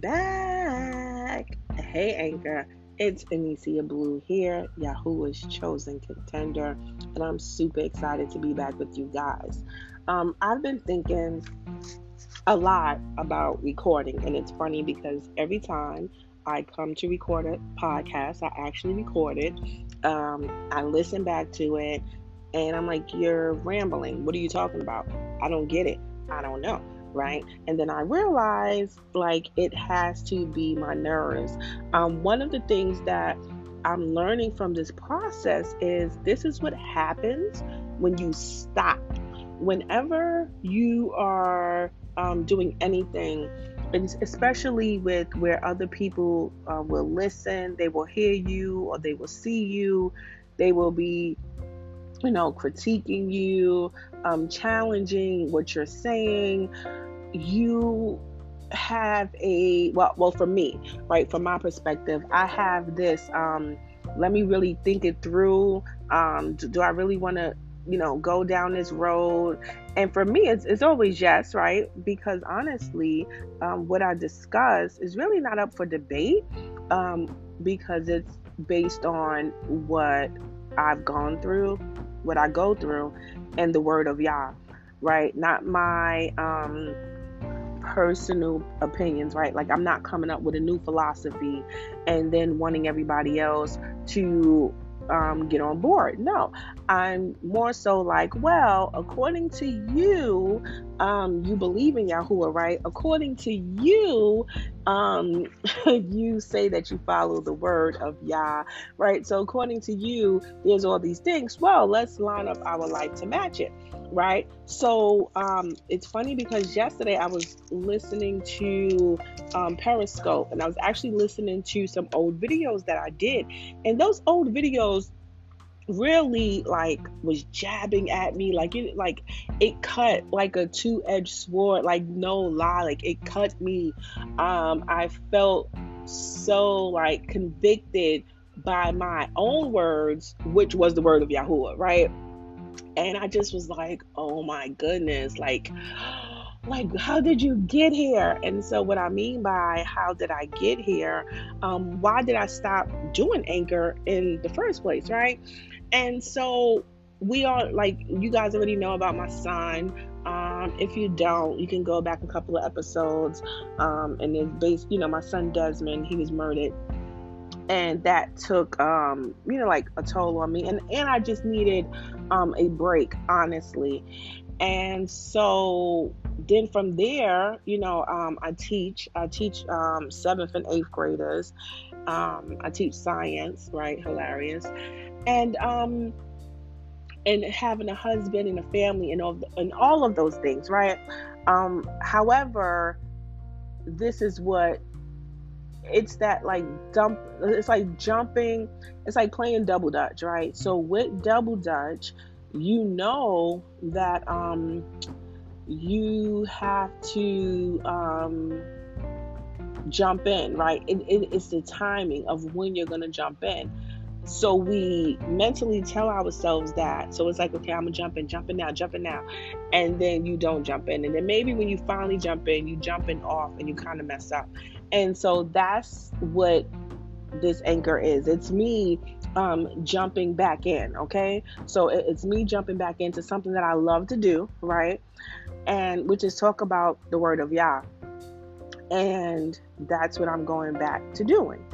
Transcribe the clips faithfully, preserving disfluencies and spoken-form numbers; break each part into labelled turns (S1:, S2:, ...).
S1: back. Hey, Anchor. It's Anicia Blue here, Yahuwah's chosen contender, and I'm super excited to be back with you guys. Um, I've been thinking a lot about recording, and it's funny because every time I come to record a podcast, I actually record it. Um, I listen back to it, and I'm like, "You're rambling. What are you talking about? I don't get it. I don't know." Right? And then I realized like it has to be my nerves. Um, one of the things that I'm learning from this process is this is what happens when you stop. Whenever you are um, doing anything, and especially with where other people uh, will listen, they will hear you or they will see you, they will be you know, critiquing you, um, challenging what you're saying. You have a well, well, for me, right? From my perspective, I have this. Um, let me really think it through. Um, do, do I really want to, you know, go down this road? And for me, it's it's always yes, right? Because honestly, um, what I discuss is really not up for debate, um, because it's based on what I've gone through, what I go through, and the word of Yah, right? Not my um personal opinions, right? Like I'm not coming up with a new philosophy and then wanting everybody else to um, get on board. No, I'm more so like, well, according to you, um, you believe in Yahuwah, right? According to you, um, you say that you follow the word of Yah, right? So according to you, there's all these things. Well, let's line up our life to match it. Right. So um, it's funny because yesterday I was listening to um, Periscope, and I was actually listening to some old videos that I did. And those old videos really like was jabbing at me, like it like it cut like a two-edged sword, like no lie, like it cut me. um I felt so like convicted by my own words, which was the word of Yahuwah, right? And I just was like, oh my goodness, like, like, how did you get here? And so what I mean by how did I get here? Um, why did I stop doing Anchor in the first place, right? And so we are like, you guys already know about my son. Um, if you don't, you can go back a couple of episodes. Um, and it's based, you know, my son Desmond, he was murdered. And that took, um, you know, like a toll on me. And, and I just needed um, a break, honestly. And so then from there, you know, um, I teach, I teach um, seventh and eighth graders. Um, I teach science, right? Hilarious. And, um, and having a husband and a family and all, and all of those things, right? Um, however, this is what it's that like dump it's like jumping, it's like playing double dutch, right? So with double dutch, you know that um you have to um jump in, right? It, it, it's the timing of when you're gonna jump in. So we mentally tell ourselves that. So it's like, okay, I'm gonna jump in, jumping now, jumping now. And then you don't jump in. And then maybe when you finally jump in, you jumping off and you kind of mess up. And so that's what this Anchor is. It's me um, jumping back in, okay? So it, it's me jumping back into something that I love to do, right? And which is talk about the word of Yah. And that's what I'm going back to doing.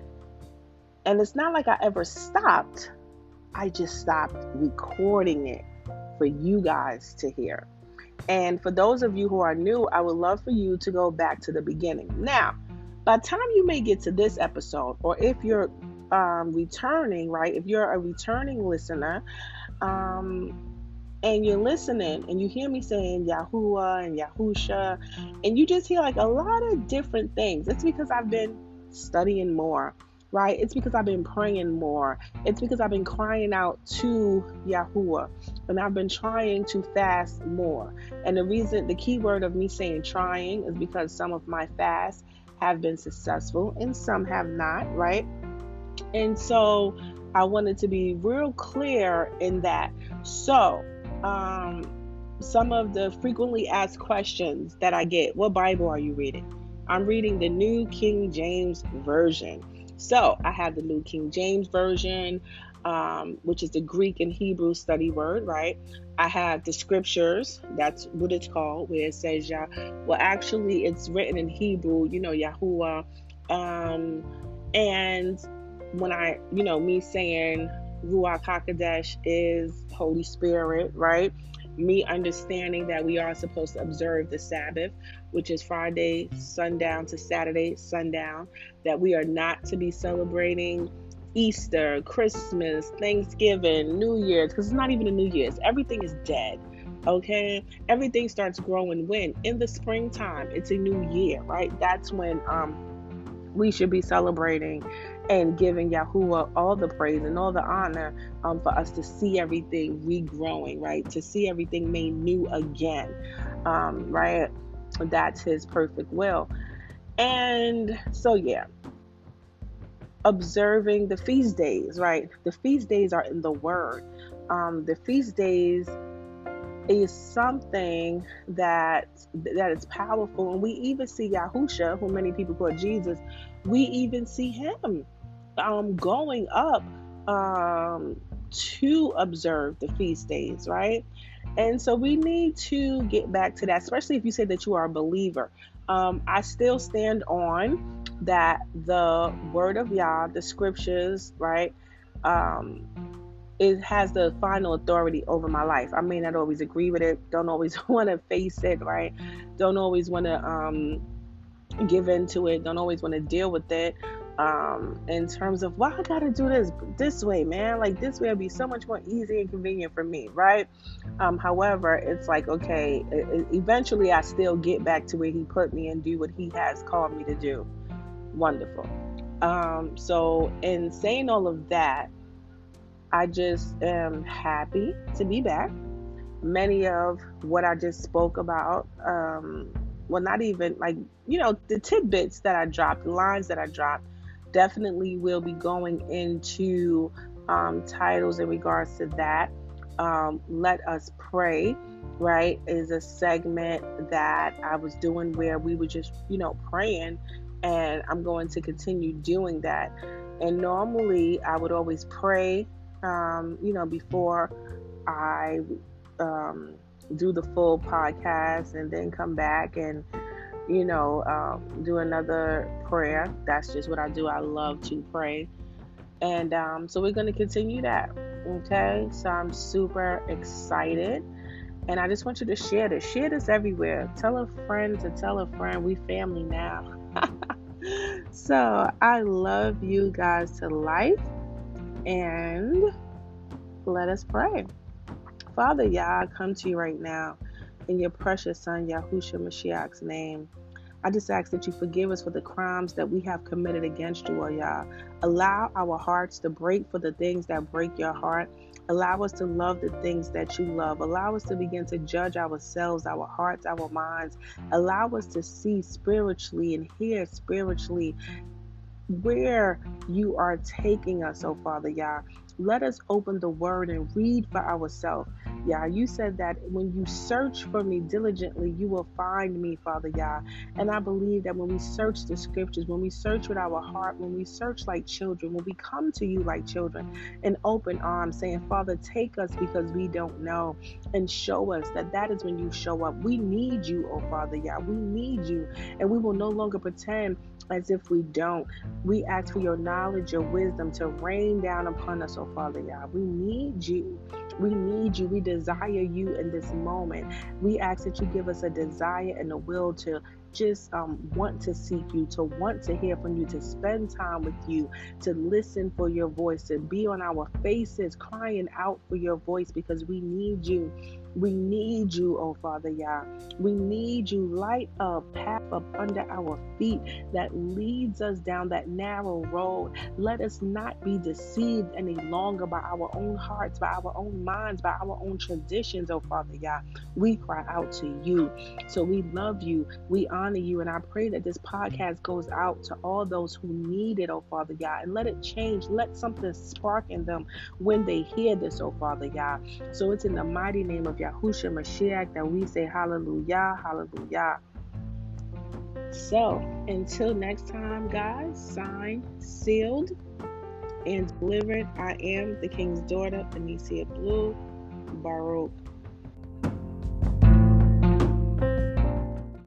S1: And it's not like I ever stopped. I just stopped recording it for you guys to hear. And for those of you who are new, I would love for you to go back to the beginning. Now, by the time you may get to this episode, or if you're um, returning, right? If you're a returning listener, um, and you're listening and you hear me saying Yahuwah and Yahusha, and you just hear like a lot of different things, it's because I've been studying more. Right? It's because I've been praying more. It's because I've been crying out to Yahuwah. And I've been trying to fast more. And the reason, the key word of me saying trying is because some of my fasts have been successful and some have not, right? And so I wanted to be real clear in that. So, um, some of the frequently asked questions that I get, what Bible are you reading? I'm reading the New King James Version. So I have the New King James Version, um, which is the Greek and Hebrew study word, right? I have the scriptures, that's what it's called, where it says, Yah. Well, actually, it's written in Hebrew, you know, Yahuwah. Um, and when I, you know, me saying Ruach HaKodesh is Holy Spirit, right? Me understanding that we are supposed to observe the Sabbath, which is Friday sundown to Saturday sundown, that we are not to be celebrating Easter, Christmas, Thanksgiving, New Year's, because it's not even a New Year's. Everything is dead. Okay, everything starts growing when in the springtime. It's a new year, right? That's when um we should be celebrating and giving Yahuwah all the praise and all the honor um, for us to see everything regrowing, right? To see everything made new again, um, right? That's His perfect will. And so, yeah, observing the feast days, right? The feast days are in the Word. Um, the feast days is something that that is powerful, and we even see Yahusha, who many people call Jesus. We even see him um, going up um, to observe the feast days, right? And so we need to get back to that, especially if you say that you are a believer. Um, I still stand on that the word of Yah, the scriptures, right? Um, it has the final authority over my life. I may not always agree with it, don't always want to face it, right? Don't always want to um, give into it, don't always want to deal with it. Um, in terms of, why I gotta do this this way, man? Like, this way would be so much more easy and convenient for me, right? Um, however, it's like, okay, it, eventually I still get back to where He put me and do what He has called me to do. Wonderful. Um, so in saying all of that, I just am happy to be back. Many of what I just spoke about, um, well, not even like, you know, the tidbits that I dropped, the lines that I dropped, definitely will be going into um, titles in regards to that. Um, Let Us Pray, right, is a segment that I was doing where we were just, you know, praying, and I'm going to continue doing that. And normally I would always pray, um, you know, before I um, do the full podcast, and then come back and, you know, um, do another prayer. That's just what I do. I love to pray. And um, so we're going to continue that. Okay. So I'm super excited. And I just want you to share this. Share this everywhere. Tell a friend to tell a friend. We family now. So I love you guys to life. And let us pray. Father Yah, I come to you right now in your precious Son, Yahushua Mashiach's name. I just ask that you forgive us for the crimes that we have committed against you, O Yah. Allow our hearts to break for the things that break your heart. Allow us to love the things that you love. Allow us to begin to judge ourselves, our hearts, our minds. Allow us to see spiritually and hear spiritually where you are taking us, oh Father Yah. Let us open the word and read for ourselves. Yah, you said that when you search for me diligently, you will find me, Father Yah. And I believe that when we search the scriptures, when we search with our heart, when we search like children, when we come to you like children in open arms, saying, Father, take us because we don't know, and show us, that that is when you show up. We need you, oh Father Yah. We need you, and we will no longer pretend as if we don't. We ask for your knowledge, your wisdom to rain down upon us, oh Father Yah. We need you. We need you. We desire you in this moment. We ask that you give us a desire and a will to just um, want to seek you, to want to hear from you, to spend time with you, to listen for your voice, to be on our faces crying out for your voice, because we need you. We need you, oh Father Yah. We need you. Light a path up under our feet that leads us down that narrow road. Let us not be deceived any longer by our own hearts, by our own minds, by our own traditions, oh Father Yah. We cry out to you. So we love you. We honor you. And I pray that this podcast goes out to all those who need it, oh Father Yah. And let it change. Let something spark in them when they hear this, oh Father Yah. So it's in the mighty name of Yahushua Mashiach that we say hallelujah, hallelujah. So until next time, guys, signed, sealed, and delivered, I am the King's daughter, Anicia Blue, borrowed